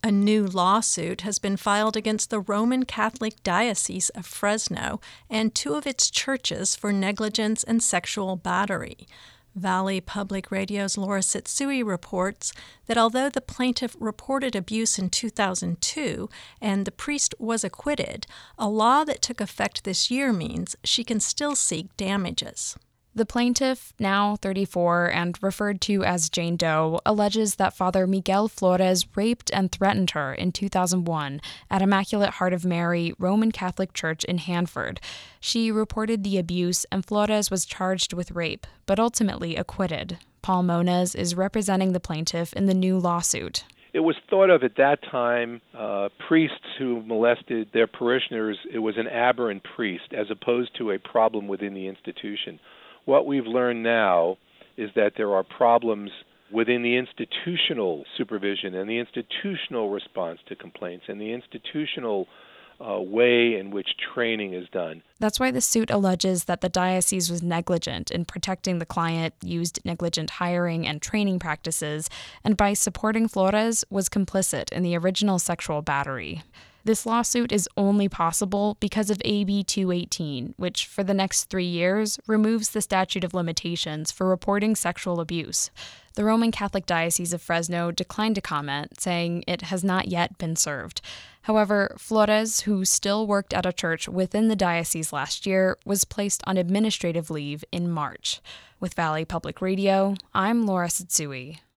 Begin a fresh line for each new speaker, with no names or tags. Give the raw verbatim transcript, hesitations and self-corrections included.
A new lawsuit has been filed against the Roman Catholic Diocese of Fresno and two of its churches for negligence and sexual battery. Valley Public Radio's Laura Setsui reports that although the plaintiff reported abuse in two thousand two and the priest was acquitted, a law that took effect this year means she can still seek damages.
The plaintiff, now thirty-four and referred to as Jane Doe, alleges that Father Miguel Flores raped and threatened her in two thousand one at Immaculate Heart of Mary Roman Catholic Church in Hanford. She reported the abuse and Flores was charged with rape, but ultimately acquitted. Paul Moniz is representing the plaintiff in the new lawsuit.
It was thought of at that time, uh, priests who molested their parishioners, it was an aberrant priest as opposed to a problem within the institution. What we've learned now is that there are problems within the institutional supervision and the institutional response to complaints and the institutional uh, way in which training is done.
That's why the suit alleges that the diocese was negligent in protecting the client, used negligent hiring and training practices, and by supporting Flores was complicit in the original sexual battery. This lawsuit is only possible because of A B two eighteen, which for the next three years removes the statute of limitations for reporting sexual abuse. The Roman Catholic Diocese of Fresno declined to comment, saying it has not yet been served. However, Flores, who still worked at a church within the diocese last year, was placed on administrative leave in March. With Valley Public Radio, I'm Laura Setsui.